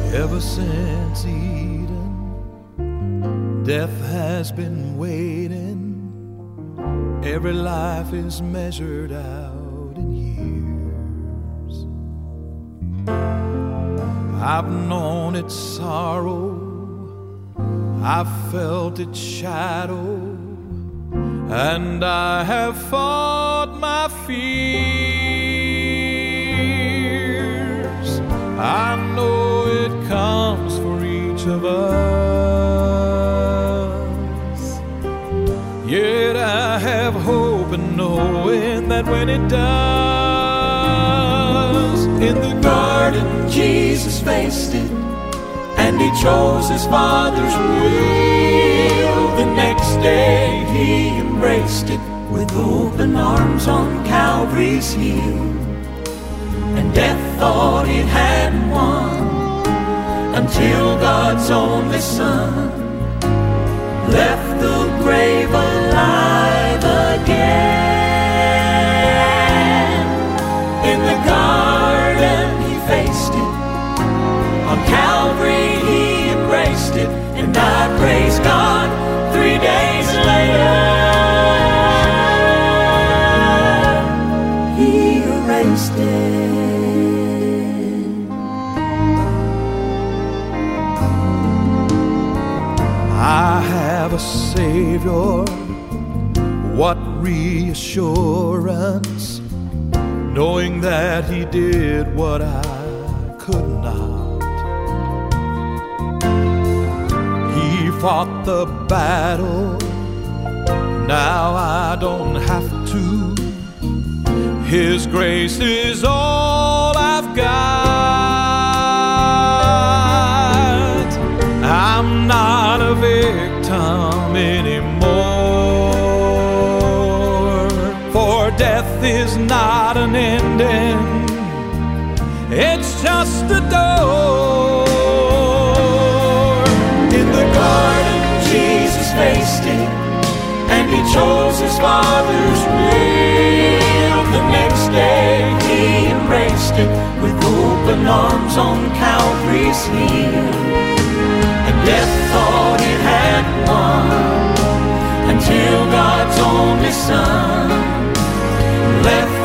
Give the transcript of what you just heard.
Ever since Eden, death has been waiting. Every life is measured out in years. I've known its sorrow, I've felt its shadow, and I have fought my fears. I know it comes for each of us, yet I have hope in knowing that when it does, in the garden Jesus faced it, and he chose his Father's will. The next day he embraced it with open arms on Calvary's hill. And death thought it hadn't won until God's only Son left the grave alive again. In the garden he faced it, on Calvary he embraced it, and I praise God 3 days later he erased it. I have a Savior, what reassurance, knowing that he did what I could not. He fought the battle, now I don't have to. His grace is all I've got. I'm not a victim anymore, for death is not an ending, it's just a door. In the garden Jesus faced it, and he chose his Father's will. The next day he embraced it with open arms on Calvary's hill. And death thought it had won until God's only Son left